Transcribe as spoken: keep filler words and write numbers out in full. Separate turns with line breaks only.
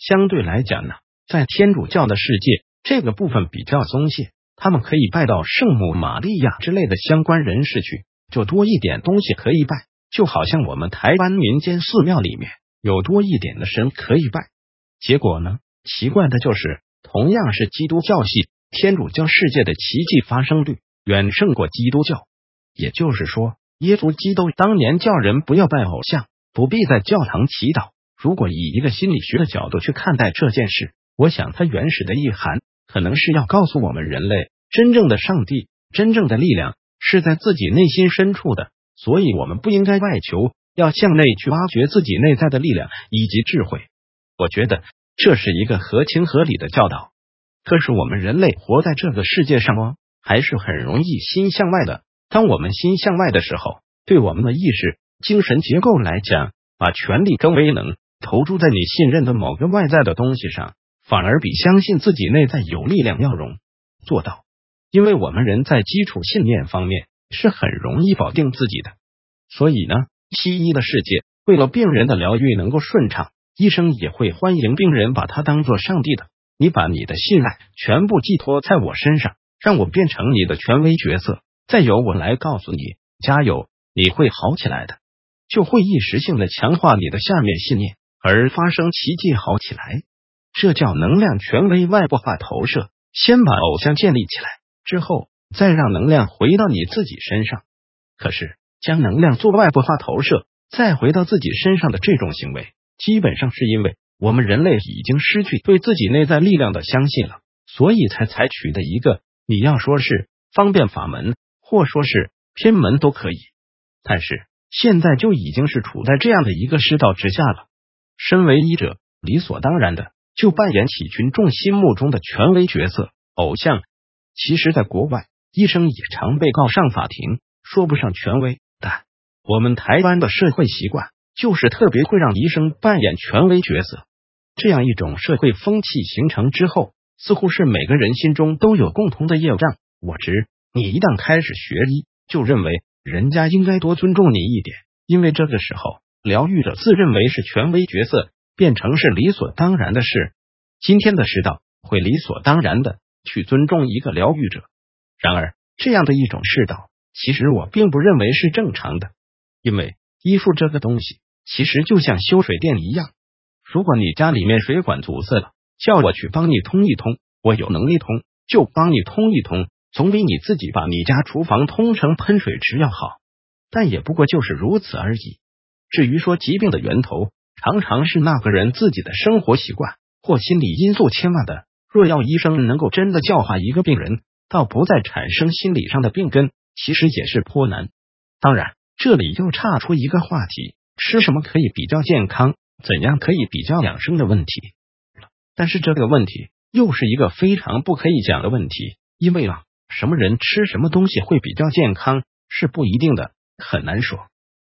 相对来讲呢，在天主教的世界，这个部分比较松懈，他们可以拜到圣母玛利亚之类的相关人士去，就多一点东西可以拜，就好像我们台湾民间寺庙里面有多一点的神可以拜。结果呢，奇怪的就是同样是基督教系，天主教世界的奇迹发生率远胜过基督教。也就是说，耶稣基督当年叫人不要拜偶像，不必在教堂祈祷。如果以一个心理学的角度去看待这件事，我想它原始的意涵可能是要告诉我们人类，真正的上帝，真正的力量是在自己内心深处的，所以我们不应该外求，要向内去挖掘自己内在的力量以及智慧。我觉得这是一个合情合理的教导。可是我们人类活在这个世界上哦，还是很容易心向外的。当我们心向外的时候，对我们的意识、精神结构来讲，把权力跟威能投注在你信任的某个外在的东西上，反而比相信自己内在有力量要容易做到。因为我们人在基础信念方面是很容易否定自己的。所以呢，西医的世界为了病人的疗愈能够顺畅，医生也会欢迎病人把它当作上帝的。你把你的信赖全部寄托在我身上，让我变成你的权威角色，再由我来告诉你，加油，你会好起来的，就会一时性的强化你的下面信念，而发生奇迹好起来。这叫能量权威外部化投射，先把偶像建立起来，之后再让能量回到你自己身上。可是将能量做外部化投射，再回到自己身上的这种行为，基本上是因为我们人类已经失去对自己内在力量的相信了，所以才采取的一个，你要说是方便法门，或说是偏门都可以。但是现在就已经是处在这样的一个世道之下了。身为医者，理所当然的就扮演起群众心目中的权威角色，偶像。其实在国外，医生也常被告上法庭，说不上权威，但我们台湾的社会习惯就是特别会让医生扮演权威角色。这样一种社会风气形成之后，似乎是每个人心中都有共同的业障。我知你一旦开始学医，就认为人家应该多尊重你一点，因为这个时候疗愈者自认为是权威角色，变成是理所当然的事。今天的世道会理所当然的去尊重一个疗愈者，然而这样的一种世道，其实我并不认为是正常的。因为医术这个东西其实就像修水电一样，如果你家里面水管阻塞了，叫我去帮你通一通，我有能力通就帮你通一通，总比你自己把你家厨房通成喷水池要好，但也不过就是如此而已。至于说疾病的源头，常常是那个人自己的生活习惯或心理因素牵绊的。若要医生能够真的教化一个病人，到不再产生心理上的病根，其实也是颇难。当然，这里又岔出一个话题，吃什么可以比较健康，怎样可以比较养生的问题。但是这个问题又是一个非常不可以讲的问题，因为啊，什么人吃什么东西会比较健康是不一定的，很难说。